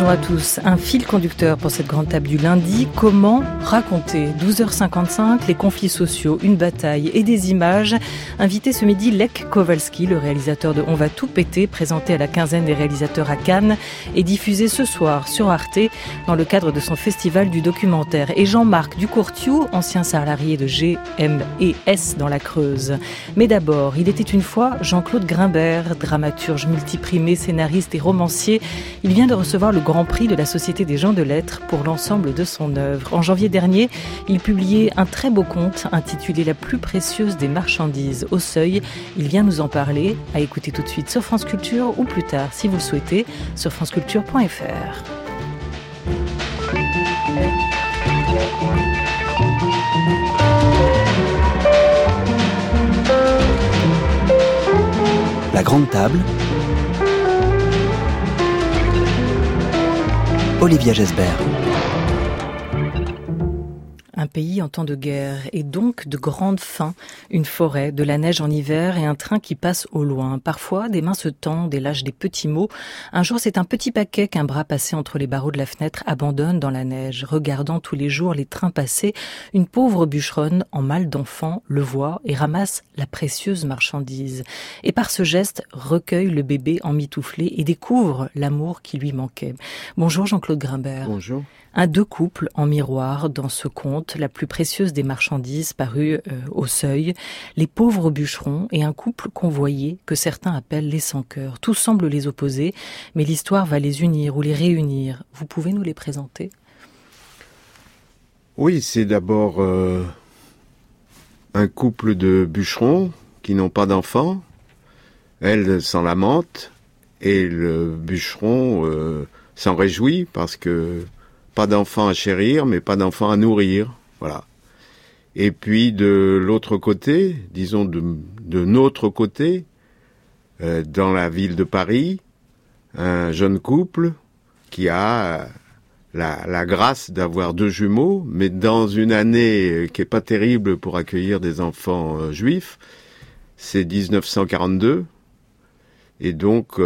Bonjour à tous. Un fil conducteur pour cette grande table du lundi. Comment raconter 12h55, les conflits sociaux, une bataille et des images. Invité ce midi, Lech Kowalski, le réalisateur de On va tout péter, présenté à la quinzaine des réalisateurs à Cannes et diffusé ce soir sur Arte dans le cadre de son festival du documentaire. Et Jean-Marc Ducourtiou, ancien salarié de GMES dans la Creuse. Mais d'abord, il était une fois Jean-Claude Grimbert, dramaturge multiprimé, scénariste et romancier. Il vient de recevoir le Grand Prix de la Société des gens de lettres pour l'ensemble de son œuvre. En janvier dernier, il publiait un très beau conte intitulé La plus précieuse des marchandises au seuil. Il vient nous en parler, à écouter tout de suite sur France Culture ou plus tard, si vous le souhaitez, sur franceculture.fr. La grande table. Olivia Gesbert. Un pays en temps de guerre et donc de grande faim, une forêt, de la neige en hiver et un train qui passe au loin. Parfois, des mains se tendent et lâchent des petits mots. Un jour, c'est un petit paquet qu'un bras passé entre les barreaux de la fenêtre abandonne dans la neige. Regardant tous les jours les trains passer, une pauvre bûcheronne en mal d'enfant le voit et ramasse la précieuse marchandise. Et par ce geste, recueille le bébé emmitouflé et découvre l'amour qui lui manquait. Bonjour Jean-Claude Grimbert. Bonjour. Un deux couples en miroir dans ce conte, La plus précieuse des marchandises, paru au seuil, les pauvres bûcherons et un couple convoyé que certains appellent les sans-cœur. Tout semble les opposer, mais l'histoire va les unir ou les réunir. Vous pouvez nous les présenter ? Oui, c'est d'abord un couple de bûcherons qui n'ont pas d'enfants. Elle s'en lamente et le bûcheron s'en réjouit parce que pas d'enfants à chérir, mais pas d'enfants à nourrir. Voilà. Et puis de l'autre côté, disons de notre côté, dans la ville de Paris, un jeune couple qui a la grâce d'avoir deux jumeaux, mais dans une année qui est pas terrible pour accueillir des enfants juifs, c'est 1942, et donc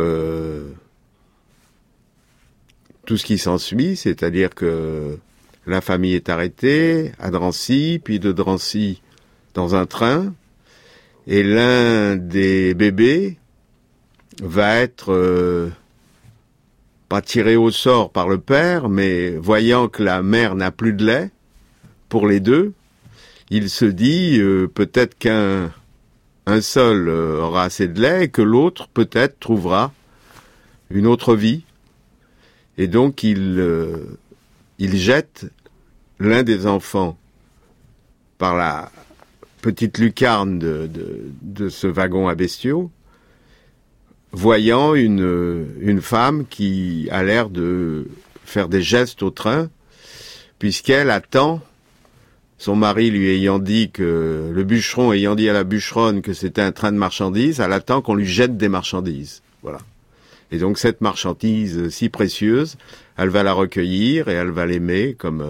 tout ce qui s'ensuit, c'est-à-dire que la famille est arrêtée à Drancy, puis de Drancy dans un train, et l'un des bébés va être pas tiré au sort par le père, mais voyant que la mère n'a plus de lait pour les deux, il se dit peut-être qu'un seul aura assez de lait et que l'autre peut-être trouvera une autre vie. Et donc, il jette l'un des enfants par la petite lucarne de ce wagon à bestiaux, voyant une femme qui a l'air de faire des gestes au train, puisqu'elle attend, son mari lui ayant dit que, le bûcheron ayant dit à la bûcheronne que c'était un train de marchandises, elle attend qu'on lui jette des marchandises. Voilà. Et donc cette marchandise si précieuse, elle va la recueillir et elle va l'aimer comme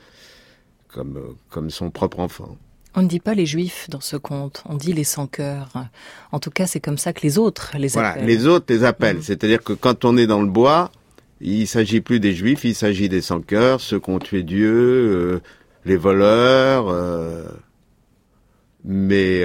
son propre enfant. On ne dit pas les juifs dans ce conte, on dit les sans-cœur. En tout cas, c'est comme ça que les autres les appellent. Voilà, les autres les appellent. C'est-à-dire que quand on est dans le bois, il ne s'agit plus des juifs, il s'agit des sans-cœur, ceux qui ont tué Dieu, les voleurs. Mais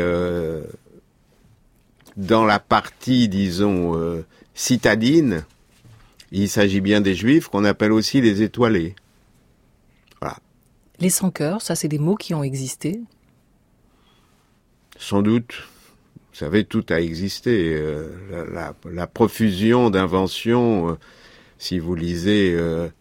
dans la partie, disons, citadine, il s'agit bien des juifs qu'on appelle aussi les étoilés. Voilà. Les sans-cœur, ça c'est des mots qui ont existé ? Sans doute. Vous savez, tout a existé. La profusion d'inventions, si vous lisez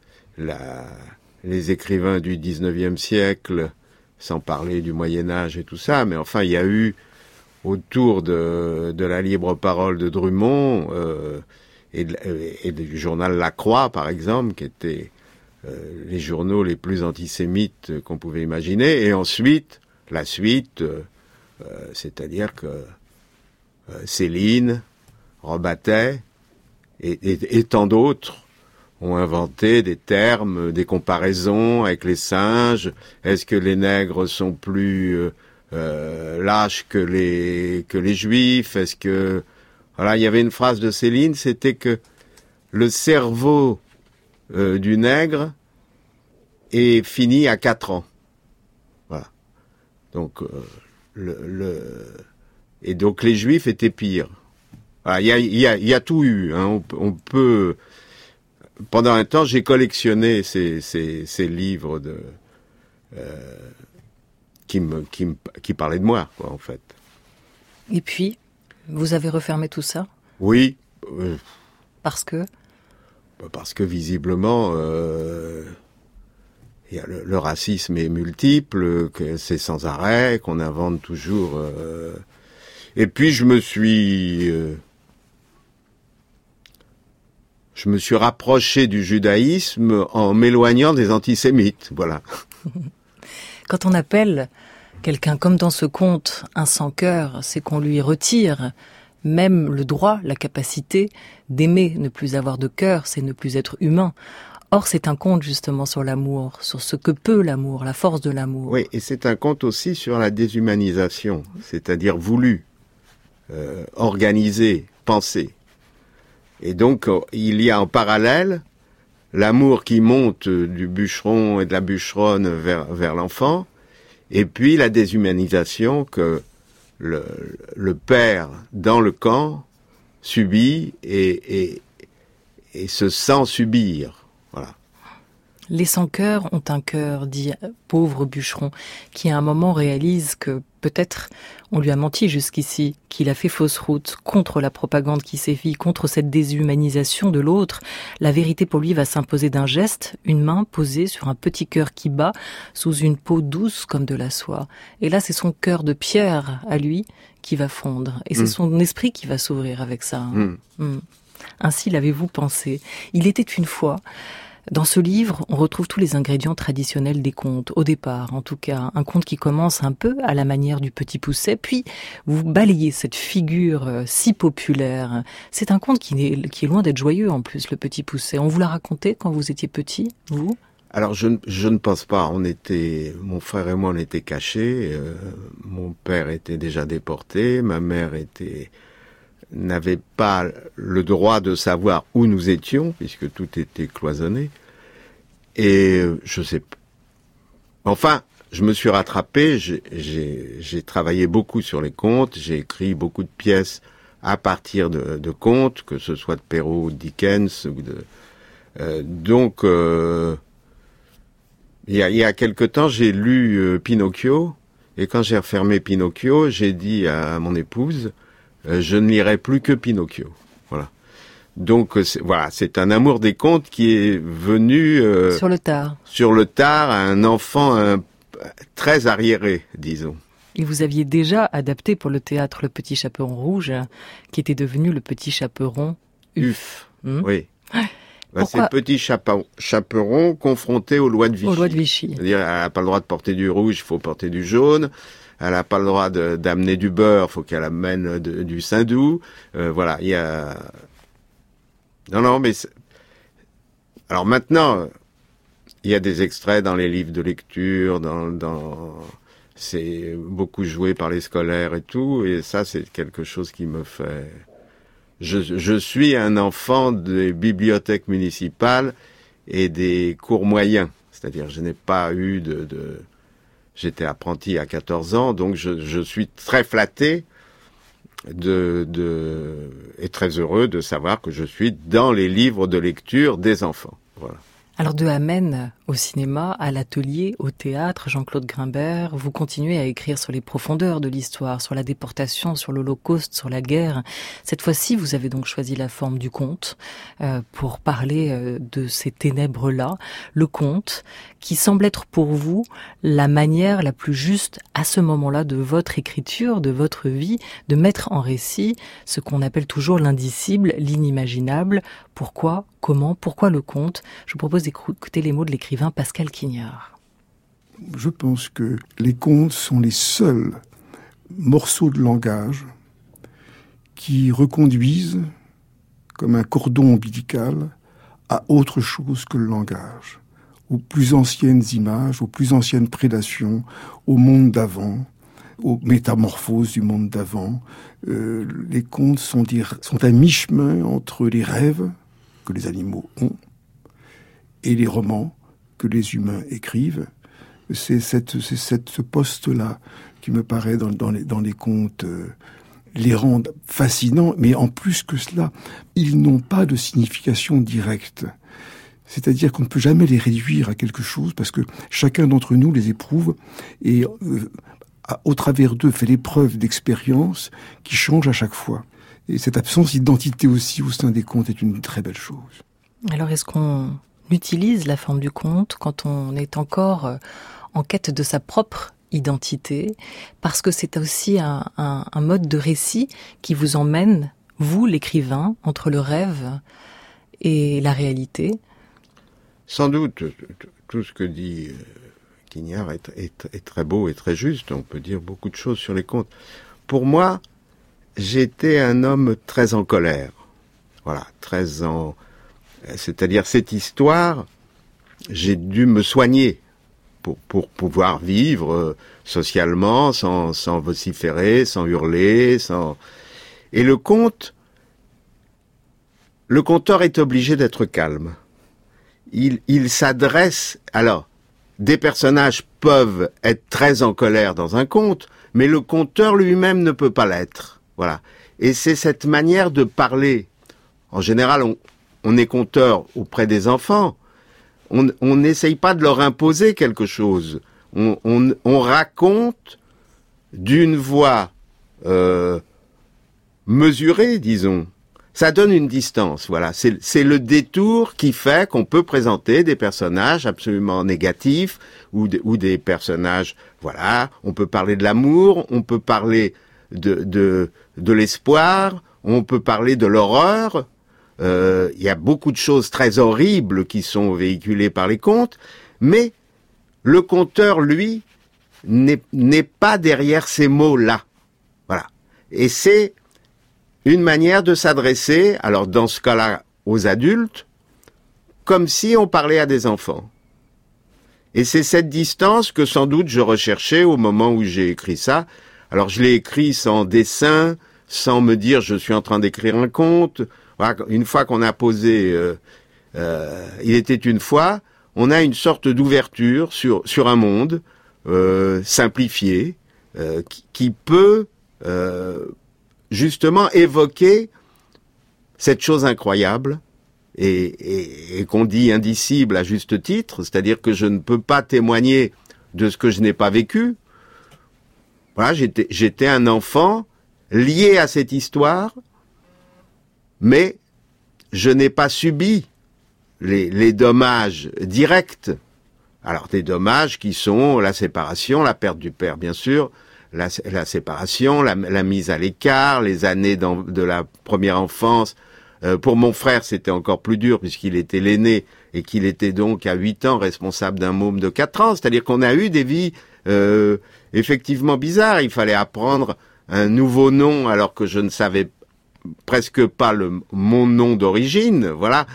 les écrivains du 19e siècle, sans parler du Moyen-Âge et tout ça, mais enfin, il y a eu autour de la libre parole de Drummond et du journal La Croix, par exemple, qui étaient les journaux les plus antisémites qu'on pouvait imaginer. Et ensuite, la suite, c'est-à-dire que Céline, Robatet et tant d'autres ont inventé des termes, des comparaisons avec les singes. Est-ce que les nègres sont plus lâches que les juifs? Est-ce que... Voilà, il y avait une phrase de Céline, c'était que le cerveau du nègre est fini à 4 ans. Voilà. Donc, et donc les Juifs étaient pires. Voilà, il y a tout eu. Hein. On peut. Pendant un temps, j'ai collectionné ces livres qui parlaient de moi, quoi, en fait. Et puis, vous avez refermé tout ça ? Oui. Parce que visiblement, le racisme est multiple, que c'est sans arrêt, qu'on invente toujours. Et puis je me suis rapproché du judaïsme en m'éloignant des antisémites. Voilà. Quand on appelle quelqu'un comme dans ce conte un sans-cœur, c'est qu'on lui retire même le droit, la capacité d'aimer, ne plus avoir de cœur, c'est ne plus être humain. Or, c'est un conte justement sur l'amour, sur ce que peut l'amour, la force de l'amour. Oui, et c'est un conte aussi sur la déshumanisation, c'est-à-dire voulu, organisé, pensé. Et donc, il y a en parallèle l'amour qui monte du bûcheron et de la bûcheronne vers l'enfant, et puis la déshumanisation que le père dans le camp subit et se sent subir. Voilà. Les sans-cœurs ont un cœur, dit pauvre bûcheron, qui à un moment réalise que peut-être on lui a menti jusqu'ici, qu'il a fait fausse route contre la propagande qui sévit, contre cette déshumanisation de l'autre. La vérité pour lui va s'imposer d'un geste, une main posée sur un petit cœur qui bat sous une peau douce comme de la soie. Et là, c'est son cœur de pierre à lui qui va fondre. Et c'est son esprit qui va s'ouvrir avec ça. Ainsi l'avez-vous pensé. Il était une fois. Dans ce livre, on retrouve tous les ingrédients traditionnels des contes, au départ en tout cas. Un conte qui commence un peu à la manière du Petit Poucet, puis vous balayez cette figure si populaire. C'est un conte qui est loin d'être joyeux en plus, le Petit Poucet. On vous l'a raconté quand vous étiez petit, vous ? Alors je ne pense pas. Mon frère et moi, on était cachés. Mon père était déjà déporté. Ma mère n'avait pas le droit de savoir où nous étions, puisque tout était cloisonné. Et je sais pas. Enfin, je me suis rattrapé, j'ai travaillé beaucoup sur les contes, j'ai écrit beaucoup de pièces à partir de contes, que ce soit de Perrault ou de Dickens. Donc, il y a quelque temps, j'ai lu Pinocchio, et quand j'ai refermé Pinocchio, j'ai dit à mon épouse, je ne lirai plus que Pinocchio. Voilà. Donc c'est un amour des contes qui est venu sur le tard. Sur le tard à un enfant très arriéré, disons. Et vous aviez déjà adapté pour le théâtre Le Petit Chaperon Rouge, qui était devenu Le Petit Chaperon Uf. Oui. C'est le petit chaperon confronté aux lois de Vichy. Aux lois de Vichy. C'est-à-dire, elle n'a pas le droit de porter du rouge, il faut porter du jaune. Elle n'a pas le droit d'amener du beurre, faut qu'elle amène du saindoux. Voilà, il y a... Non, mais... Alors maintenant, il y a des extraits dans les livres de lecture, c'est beaucoup joué par les scolaires et tout, et ça, c'est quelque chose qui me fait... Je suis un enfant des bibliothèques municipales et des cours moyens. C'est-à-dire, je n'ai pas eu J'étais apprenti à 14 ans, donc je suis très flatté et très heureux de savoir que je suis dans les livres de lecture des enfants. Voilà. Alors de Amen au cinéma, à l'atelier, au théâtre, Jean-Claude Grimbert, vous continuez à écrire sur les profondeurs de l'histoire, sur la déportation, sur l'Holocauste, sur la guerre. Cette fois-ci, vous avez donc choisi la forme du conte pour parler de ces ténèbres-là. Le conte qui semble être pour vous la manière la plus juste à ce moment-là de votre écriture, de votre vie, de mettre en récit ce qu'on appelle toujours l'indicible, l'inimaginable. Pourquoi ? Comment ? Pourquoi le conte ? Je vous propose d'écouter les mots de l'écrivain Pascal Quignard. Je pense que les contes sont les seuls morceaux de langage qui reconduisent, comme un cordon ombilical, à autre chose que le langage, aux plus anciennes images, aux plus anciennes prédations, au monde d'avant, aux métamorphoses du monde d'avant. Les contes sont à mi-chemin entre les rêves que les animaux ont et les romans que les humains écrivent. C'est ce poste-là qui me paraît dans les contes les rend fascinants, mais en plus que cela, ils n'ont pas de signification directe. C'est-à-dire qu'on ne peut jamais les réduire à quelque chose parce que chacun d'entre nous les éprouve et au travers d'eux fait l'épreuve d'expériences qui changent à chaque fois. Et cette absence d'identité aussi au sein des contes est une très belle chose. Alors est-ce qu'on utilise la forme du conte quand on est encore en quête de sa propre identité, parce que c'est aussi un mode de récit qui vous emmène, vous l'écrivain, entre le rêve et la réalité? Sans doute, tout ce que dit Quignard est très beau et très juste. On peut dire beaucoup de choses sur les contes. Pour moi, j'étais un homme très en colère. Voilà, c'est-à-dire cette histoire, j'ai dû me soigner pour pouvoir vivre socialement, sans vociférer, sans hurler, Et le conteur est obligé d'être calme. Il s'adresse... Alors, des personnages peuvent être très en colère dans un conte, mais le conteur lui-même ne peut pas l'être. Voilà. Et c'est cette manière de parler. En général, on est conteur auprès des enfants. On n'essaye pas de leur imposer quelque chose. On raconte d'une voix mesurée, disons. Ça donne une distance, voilà. C'est le détour qui fait qu'on peut présenter des personnages absolument négatifs ou des personnages, voilà. On peut parler de l'amour, on peut parler de l'espoir, on peut parler de l'horreur. Il y a beaucoup de choses très horribles qui sont véhiculées par les contes, mais le conteur, lui, n'est pas derrière ces mots-là. Voilà. Et c'est une manière de s'adresser, alors dans ce cas-là, aux adultes, comme si on parlait à des enfants. Et c'est cette distance que sans doute je recherchais au moment où j'ai écrit ça. Alors je l'ai écrit sans dessin, sans me dire je suis en train d'écrire un conte. Voilà, une fois qu'on a posé Il était une fois, on a une sorte d'ouverture sur un monde simplifié qui peut justement évoquer cette chose incroyable et qu'on dit indicible à juste titre, c'est-à-dire que je ne peux pas témoigner de ce que je n'ai pas vécu. Voilà, j'étais un enfant lié à cette histoire, mais je n'ai pas subi les dommages directs. Alors des dommages qui sont la séparation, la perte du père bien sûr, la séparation, la mise à l'écart, les années de la première enfance. Pour mon frère, c'était encore plus dur puisqu'il était l'aîné et qu'il était donc à 8 ans responsable d'un môme de 4 ans. C'est-à-dire qu'on a eu des vies effectivement bizarres. Il fallait apprendre un nouveau nom alors que je ne savais presque pas mon nom d'origine. Voilà.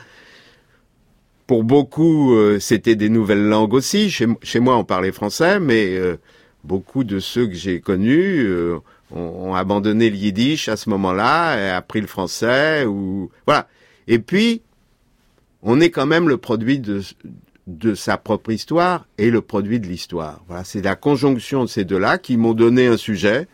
Pour beaucoup, c'était des nouvelles langues aussi. Chez moi, on parlait français, mais beaucoup de ceux que j'ai connus ont abandonné le yiddish à ce moment-là et appris le français. Voilà. Et puis, on est quand même le produit de sa propre histoire et le produit de l'histoire. Voilà, c'est la conjonction de ces deux-là qui m'ont donné un sujet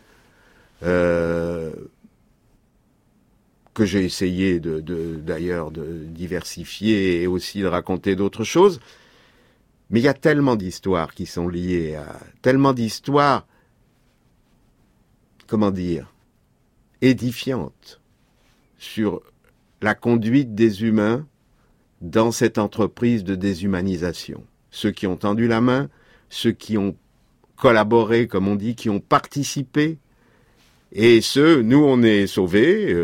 que j'ai essayé d'ailleurs de diversifier et aussi de raconter d'autres choses. Mais il y a tellement d'histoires qui sont liées à... Tellement d'histoires, comment dire, édifiantes sur la conduite des humains dans cette entreprise de déshumanisation. Ceux qui ont tendu la main, ceux qui ont collaboré, comme on dit, qui ont participé, et nous, on est sauvés...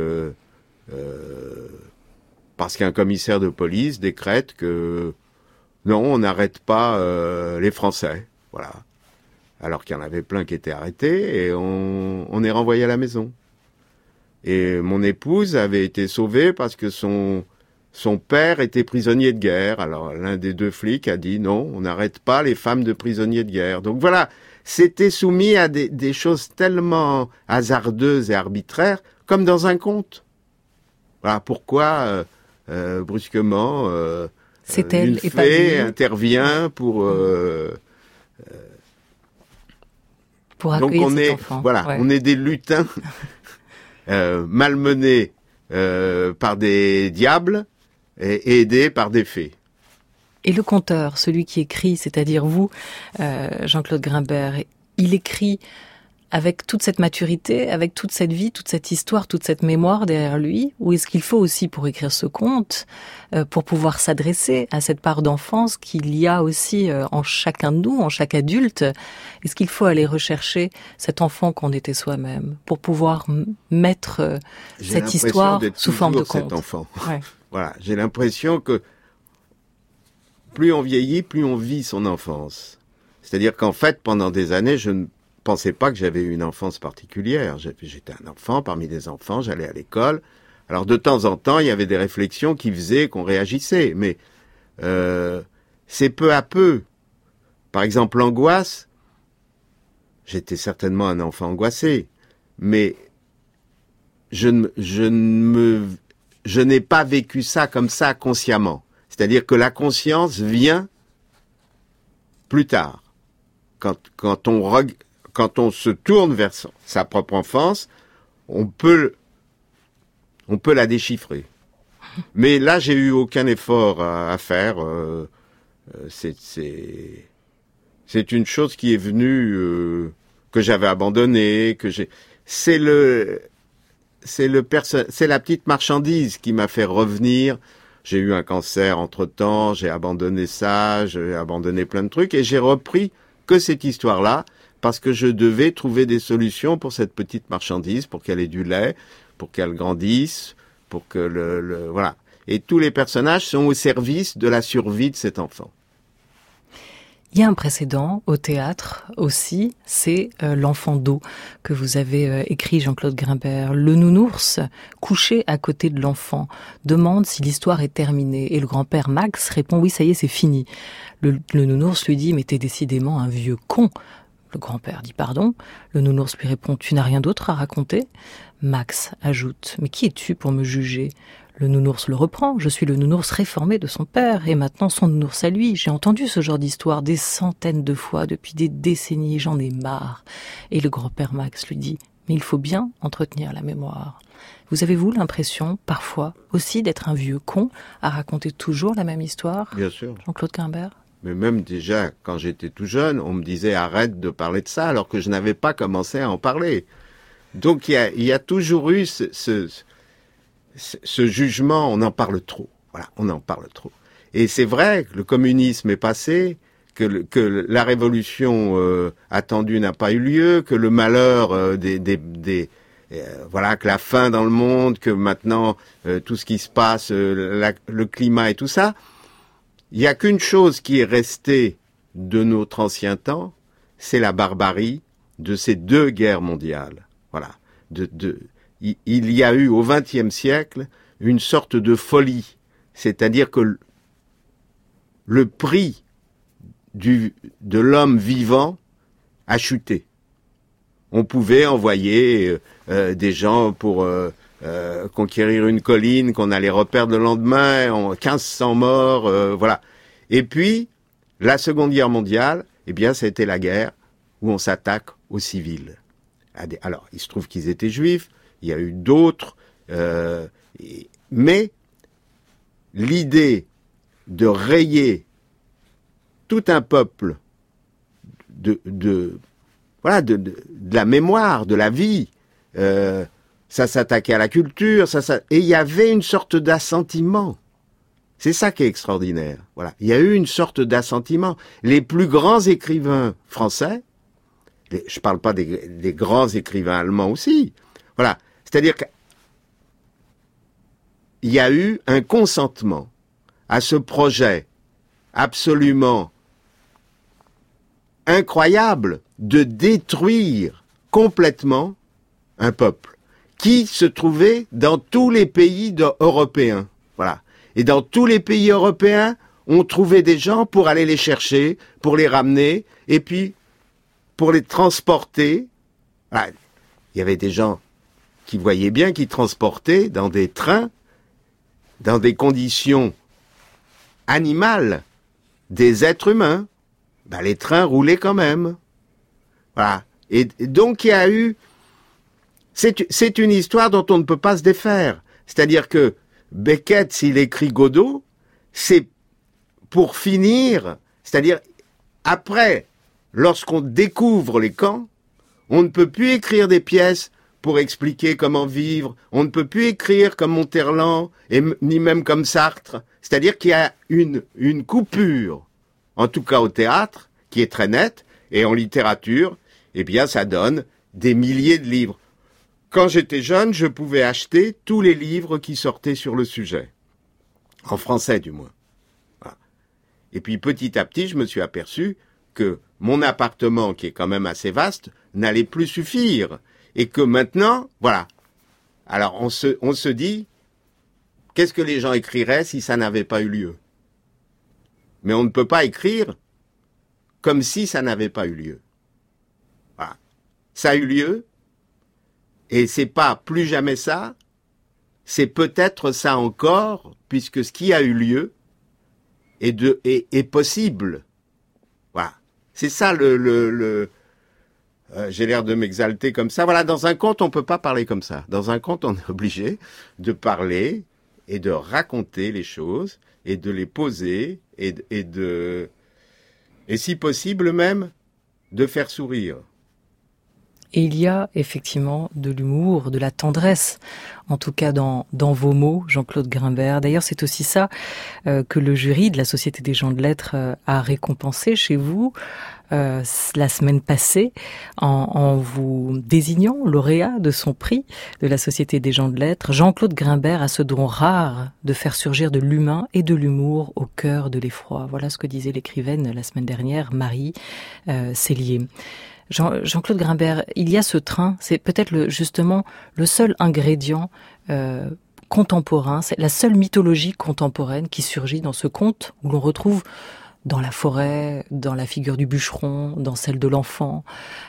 parce qu'un commissaire de police décrète que non, on n'arrête pas les Français, voilà. Alors qu'il y en avait plein qui étaient arrêtés et on est renvoyé à la maison. Et mon épouse avait été sauvée parce que son père était prisonnier de guerre. Alors l'un des deux flics a dit non, on n'arrête pas les femmes de prisonniers de guerre. Donc voilà, c'était soumis à des choses tellement hasardeuses et arbitraires comme dans un conte. Voilà pourquoi, brusquement, C'est elle une et pas lui. fée intervient pour accueillir donc cet enfant. Voilà, Ouais. on est des lutins malmenés par des diables et aidés par des fées. Et le conteur, celui qui écrit, c'est-à-dire vous, Jean-Claude Grimbert, il écrit avec toute cette maturité, avec toute cette vie, toute cette histoire, toute cette mémoire derrière lui, ou est-ce qu'il faut aussi, pour écrire ce conte, pour pouvoir s'adresser à cette part d'enfance qu'il y a aussi en chacun de nous, en chaque adulte, est-ce qu'il faut aller rechercher cet enfant qu'on était soi-même, pour pouvoir mettre cette histoire sous forme de conte? Cet enfant. Ouais. Voilà, j'ai l'impression que plus on vieillit, plus on vit son enfance. C'est-à-dire qu'en fait, pendant des années, je ne pensais pas que j'avais eu une enfance particulière. J'étais un enfant parmi des enfants, j'allais à l'école. Alors de temps en temps, il y avait des réflexions qui faisaient qu'on réagissait, mais c'est peu à peu. Par exemple, l'angoisse, j'étais certainement un enfant angoissé, mais je n'ai pas vécu ça comme ça consciemment. C'est-à-dire que la conscience vient plus tard. Quand on se tourne vers sa propre enfance, on peut la déchiffrer. Mais là, j'ai eu aucun effort à faire. C'est une chose qui est venue, que j'avais abandonnée, c'est la petite marchandise qui m'a fait revenir. J'ai eu un cancer entre-temps, j'ai abandonné ça, j'ai abandonné plein de trucs, et j'ai repris que cette histoire-là, parce que je devais trouver des solutions pour cette petite marchandise, pour qu'elle ait du lait, pour qu'elle grandisse, pour que voilà. Et tous les personnages sont au service de la survie de cet enfant. Il y a un précédent au théâtre aussi, c'est L'Enfant d'eau que vous avez écrit, Jean-Claude Grimbert. Le nounours, couché à côté de l'enfant, demande si l'histoire est terminée. Et le grand-père Max répond « Oui, ça y est, c'est fini ». Le nounours lui dit « Mais t'es décidément un vieux con ». Le grand-père dit « Pardon ». Le nounours lui répond « Tu n'as rien d'autre à raconter ?» Max ajoute « Mais qui es-tu pour me juger ?» Le nounours le reprend, je suis le nounours réformé de son père, et maintenant son nounours à lui. J'ai entendu ce genre d'histoire des centaines de fois, depuis des décennies, j'en ai marre. Et le grand-père Max lui dit, mais il faut bien entretenir la mémoire. Vous avez-vous l'impression, parfois, aussi d'être un vieux con, à raconter toujours la même histoire? Bien sûr. Jean-Claude Grimbert? Mais même déjà, quand j'étais tout jeune, on me disait arrête de parler de ça, alors que je n'avais pas commencé à en parler. Donc il y a toujours eu ce jugement, on en parle trop. Voilà, on en parle trop. Et c'est vrai que le communisme est passé, que la révolution attendue n'a pas eu lieu, que le malheur voilà, que la faim dans le monde, que maintenant tout ce qui se passe, le climat et tout ça. Il n'y a qu'une chose qui est restée de notre ancien temps, c'est la barbarie de ces deux guerres mondiales. Voilà. Il y a eu au XXe siècle une sorte de folie, c'est-à-dire que le prix de l'homme vivant a chuté. On pouvait envoyer des gens pour conquérir une colline qu'on allait reperdre le lendemain, 1500 morts, voilà. Et puis, la Seconde Guerre mondiale, eh bien, ça a été la guerre où on s'attaque aux civils. Alors, il se trouve qu'ils étaient juifs, il y a eu d'autres, mais l'idée de rayer tout un peuple de la mémoire, de la vie, ça s'attaquait à la culture, et il y avait une sorte d'assentiment. C'est ça qui est extraordinaire. Voilà, il y a eu une sorte d'assentiment. Les plus grands écrivains français, je parle pas des grands écrivains allemands aussi, voilà, c'est-à-dire qu'il y a eu un consentement à ce projet absolument incroyable de détruire complètement un peuple qui se trouvait dans tous les pays européens. Voilà. Et dans tous les pays européens, on trouvait des gens pour aller les chercher, pour les ramener, et puis pour les transporter. Voilà. Il y avait des gens qui voyaient bien, qui transportaient dans des trains, dans des conditions animale des êtres humains. Ben, les trains roulaient quand même. Voilà. Et donc il y a eu... C'est une histoire dont on ne peut pas se défaire. C'est-à-dire que Beckett, s'il écrit Godot, c'est pour finir, c'est-à-dire après, lorsqu'on découvre les camps, on ne peut plus écrire des pièces pour expliquer comment vivre, on ne peut plus écrire comme Monterland, ni même comme Sartre. C'est-à-dire qu'il y a une coupure, en tout cas au théâtre, qui est très nette, et en littérature, eh bien ça donne des milliers de livres. Quand j'étais jeune, je pouvais acheter tous les livres qui sortaient sur le sujet. En français, du moins. Voilà. Et puis, petit à petit, je me suis aperçu que mon appartement, qui est quand même assez vaste, n'allait plus suffire. Et que maintenant, voilà. Alors, on se dit, qu'est-ce que les gens écriraient si ça n'avait pas eu lieu? Mais on ne peut pas écrire comme si ça n'avait pas eu lieu. Voilà. Ça a eu lieu. Et c'est pas plus jamais ça, c'est peut-être ça encore, puisque ce qui a eu lieu est possible. Voilà. C'est ça j'ai l'air de m'exalter comme ça. Voilà, dans un conte, on peut pas parler comme ça. Dans un conte, on est obligé de parler et de raconter les choses et de les poser et si possible même, de faire sourire. Et il y a effectivement de l'humour, de la tendresse, en tout cas dans vos mots, Jean-Claude Grimbert. D'ailleurs, c'est aussi ça que le jury de la Société des gens de lettres a récompensé chez vous la semaine passée en vous désignant lauréat de son prix de la Société des gens de lettres. Jean-Claude Grimbert a ce don rare de faire surgir de l'humain et de l'humour au cœur de l'effroi. Voilà ce que disait l'écrivaine la semaine dernière, Marie Cellier. Jean-Claude Grimbert, il y a ce train, c'est peut-être justement le seul ingrédient contemporain, c'est la seule mythologie contemporaine qui surgit dans ce conte où l'on retrouve dans la forêt, dans la figure du bûcheron, dans celle de l'enfant,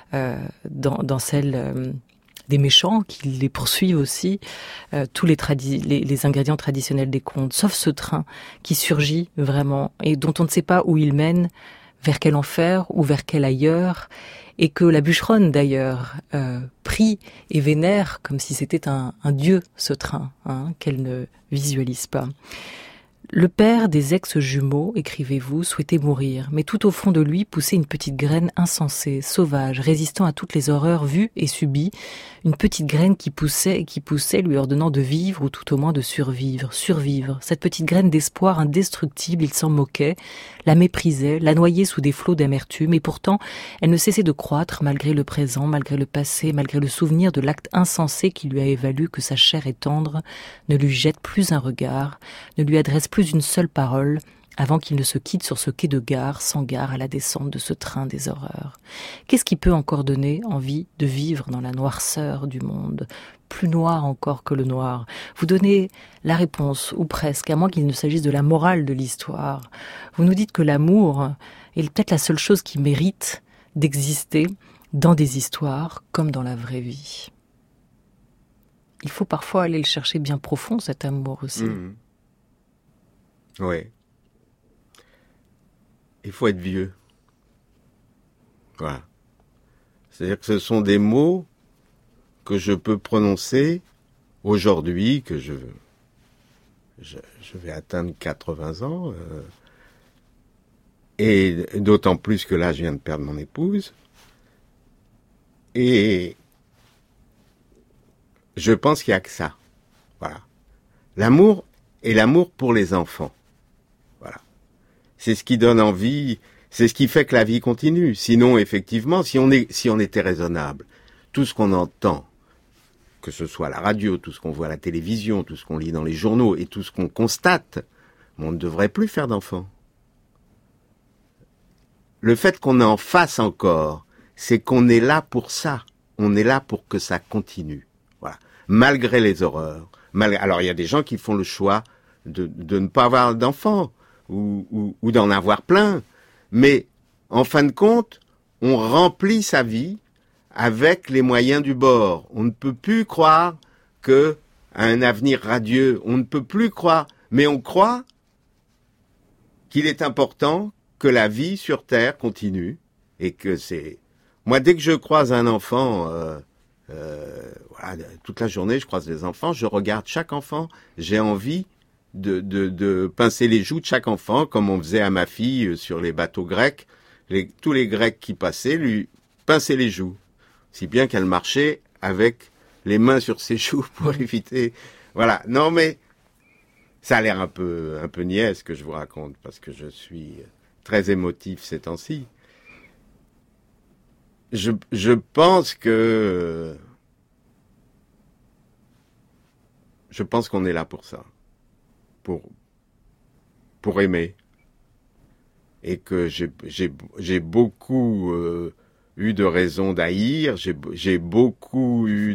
dans celle des méchants qui les poursuivent aussi, tous les ingrédients traditionnels des contes, sauf ce train qui surgit vraiment et dont on ne sait pas où il mène, vers quel enfer ou vers quel ailleurs, et que la bûcheronne d'ailleurs prie et vénère comme si c'était un dieu, ce train, qu'elle ne visualise pas. Le père des ex-jumeaux, écrivez-vous, souhaitait mourir, mais tout au fond de lui poussait une petite graine insensée, sauvage, résistant à toutes les horreurs vues et subies, une petite graine qui poussait, lui ordonnant de vivre ou tout au moins de survivre. Cette petite graine d'espoir indestructible, il s'en moquait, la méprisait, la noyait sous des flots d'amertume, et pourtant elle ne cessait de croître malgré le présent, malgré le passé, malgré le souvenir de l'acte insensé qui lui avait valu que sa chair et tendre ne lui jette plus un regard, ne lui adresse plus une seule parole, avant qu'il ne se quitte sur ce quai de gare, sans gare à la descente de ce train des horreurs. Qu'est-ce qui peut encore donner envie de vivre dans la noirceur du monde, plus noir encore que le noir? Vous donnez la réponse, ou presque, à moins qu'il ne s'agisse de la morale de l'histoire. Vous nous dites que l'amour est peut-être la seule chose qui mérite d'exister dans des histoires comme dans la vraie vie. Il faut parfois aller le chercher bien profond, cet amour aussi. Mmh. Oui. Il faut être vieux. Voilà. C'est-à-dire que ce sont des mots que je peux prononcer aujourd'hui, que je vais atteindre 80 ans, et d'autant plus que là, je viens de perdre mon épouse. Et je pense qu'il n'y a que ça. Voilà. L'amour et l'amour pour les enfants. Voilà. C'est ce qui donne envie, c'est ce qui fait que la vie continue. Sinon, effectivement, si on était raisonnable, tout ce qu'on entend, que ce soit à la radio, tout ce qu'on voit à la télévision, tout ce qu'on lit dans les journaux et tout ce qu'on constate, on ne devrait plus faire d'enfants. Le fait qu'on en fasse encore, c'est qu'on est là pour ça. On est là pour que ça continue. Voilà. Malgré les horreurs. Alors, il y a des gens qui font le choix de ne pas avoir d'enfants ou d'en avoir plein. Mais, en fin de compte, on remplit sa vie avec les moyens du bord. On ne peut plus croire à un avenir radieux. On ne peut plus croire. Mais on croit qu'il est important que la vie sur Terre continue et que c'est... Moi, dès que je croise un enfant, voilà, toute la journée, je croise des enfants, je regarde chaque enfant, j'ai envie de pincer les joues de chaque enfant, comme on faisait à ma fille sur les bateaux grecs. Tous les Grecs qui passaient lui pinçaient les joues, si bien qu'elle marchait avec les mains sur ses joues pour éviter... Voilà, non mais ça a l'air un peu niais ce que je vous raconte, parce que je suis très émotif ces temps-ci. Je pense que... Je pense qu'on est là pour ça. Pour aimer. Et que j'ai beaucoup eu de raisons d'haïr, j'ai beaucoup eu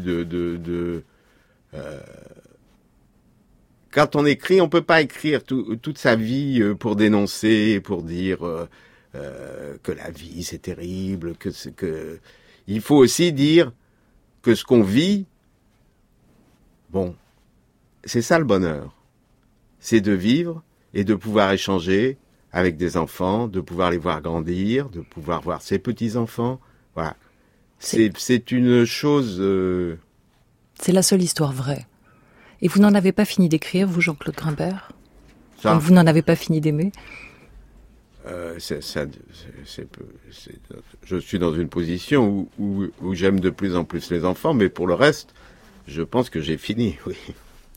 quand on écrit, on peut pas écrire toute sa vie pour dénoncer, pour dire que la vie c'est terrible, que il faut aussi dire que ce qu'on vit, bon, c'est ça le bonheur, c'est de vivre et de pouvoir échanger avec des enfants, de pouvoir les voir grandir, de pouvoir voir ses petits-enfants. Voilà. C'est une chose... C'est la seule histoire vraie. Et vous n'en avez pas fini d'écrire, vous, Jean-Claude Grimbert ? Ça, vous n'en avez pas fini d'aimer ? je suis dans une position où j'aime de plus en plus les enfants, mais pour le reste, je pense que j'ai fini, oui. D'écrire ?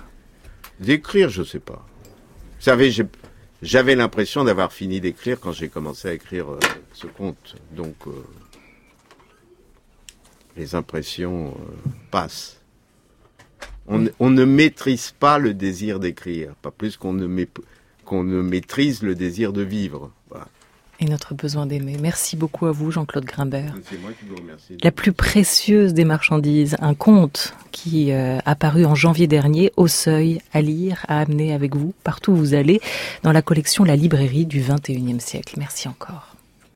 D'écrire, je sais pas. Vous savez, j'avais l'impression d'avoir fini d'écrire quand j'ai commencé à écrire ce conte. Donc, les impressions passent. On ne maîtrise pas le désir d'écrire, pas plus qu'on ne maîtrise le désir de vivre. Voilà. Et notre besoin d'aimer. Merci beaucoup à vous, Jean-Claude Grimbert. C'est moi qui vous remercie. La plus précieuse des marchandises, un conte qui a paru en janvier dernier, Au Seuil, à lire, à amener avec vous, partout où vous allez, dans la collection La Librairie du XXIe siècle. Merci encore.